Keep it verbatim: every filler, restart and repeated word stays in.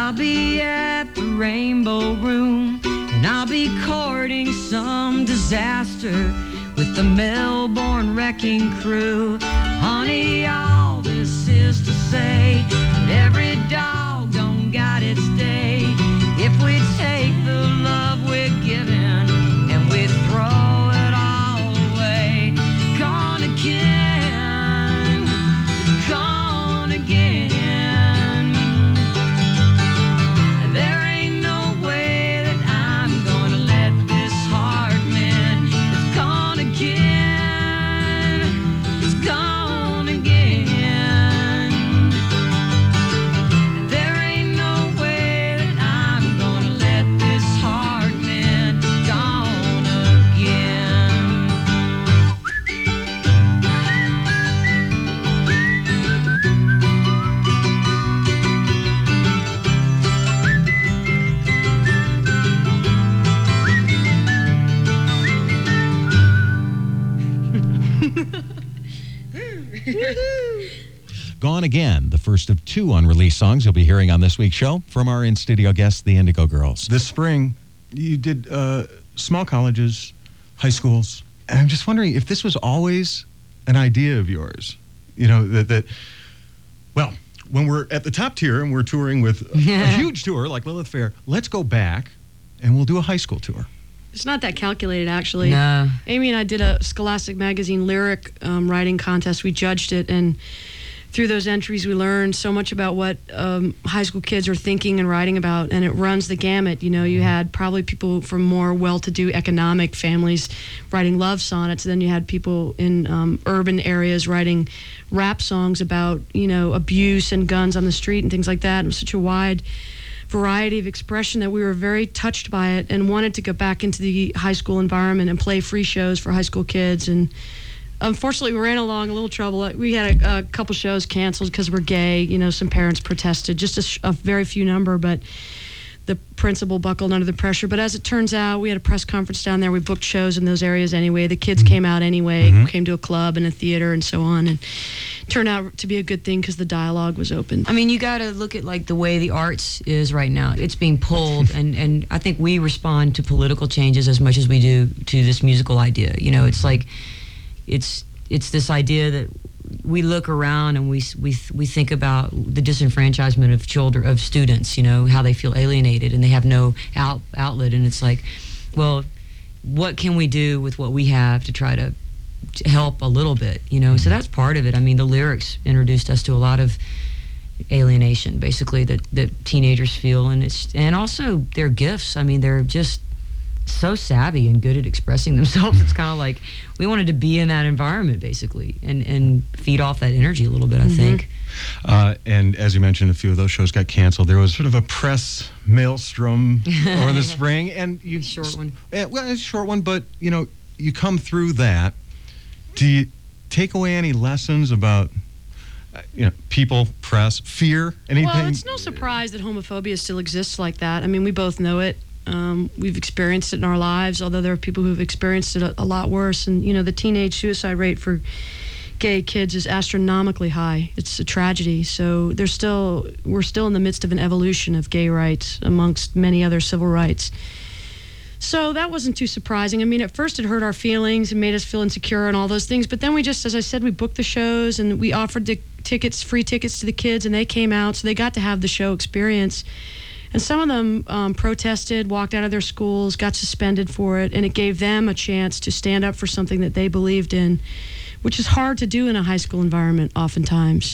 I'll be at the Rainbow Room, and I'll be courting some disaster with the Melbourne Wrecking Crew. Honey, all this is to say that every dog don't got its day. If we take the love we're given and we throw it all away, gone again, gone again. There ain't no way that I'm gonna let this heart mend. It's gone again, it's gone again. There ain't no way that I'm gonna let this heart mend. Gone again. Gone Again, the first of two unreleased songs you'll be hearing on this week's show from our in-studio guests, the Indigo Girls. This spring, you did uh, small colleges, high schools. And I'm just wondering if this was always an idea of yours. You know, that, that well, when we're at the top tier and we're touring with a, a huge tour like Lilith Fair, let's go back and we'll do a high school tour. It's not that calculated, actually. No. Amy and I did a Scholastic Magazine lyric um, writing contest. We judged it, and through those entries, we learned so much about what um, high school kids are thinking and writing about, and it runs the gamut. You know, you had probably people from more well-to-do economic families writing love sonnets. Then you had people in um, urban areas writing rap songs about, you know, abuse and guns on the street and things like that. It was such a wide variety of expression that we were very touched by it and wanted to go back into the high school environment and play free shows for high school kids. And unfortunately, we ran along a little trouble. We had a, a couple shows canceled because we're gay. You know, some parents protested, just a, sh- a very few number, but the principal buckled under the pressure. But as it turns out, we had a press conference down there. We booked shows in those areas anyway. The kids came out anyway, mm-hmm. came to a club and a theater and so on. And it turned out to be a good thing because the dialogue was open. I mean, you got to look at like the way the arts is right now. It's being pulled, and, and I think we respond to political changes as much as we do to this musical idea. You know, it's like, it's it's this idea that we look around and we we we think about the disenfranchisement of children, of students, you know, how they feel alienated and they have no out, outlet. And it's like, well, what can we do with what we have to try to help a little bit, you know? So that's part of it. I mean, the lyrics introduced us to a lot of alienation, basically, that, that teenagers feel. And it's and also their gifts. I mean, they're just so savvy and good at expressing themselves. It's kind of like we wanted to be in that environment, basically, and, and feed off that energy a little bit, I mm-hmm. think. Uh, and as you mentioned, a few of those shows got canceled. There was sort of a press maelstrom over the spring. And you, a short one. Uh, well, it's a short one, but, you know, you come through that. Do you take away any lessons about, uh, you know, people, press, fear, anything? Well, it's no surprise that homophobia still exists like that. I mean, we both know it. Um, we've experienced it in our lives, although there are people who've experienced it a, a lot worse. And, you know, the teenage suicide rate for gay kids is astronomically high. It's a tragedy. So there's still, we're still in the midst of an evolution of gay rights amongst many other civil rights. So that wasn't too surprising. I mean, at first it hurt our feelings and made us feel insecure and all those things. But then we just, as I said, we booked the shows and we offered the tickets, free tickets to the kids, and they came out. So they got to have the show experience. And some of them um, protested, walked out of their schools, got suspended for it, and it gave them a chance to stand up for something that they believed in, which is hard to do in a high school environment oftentimes.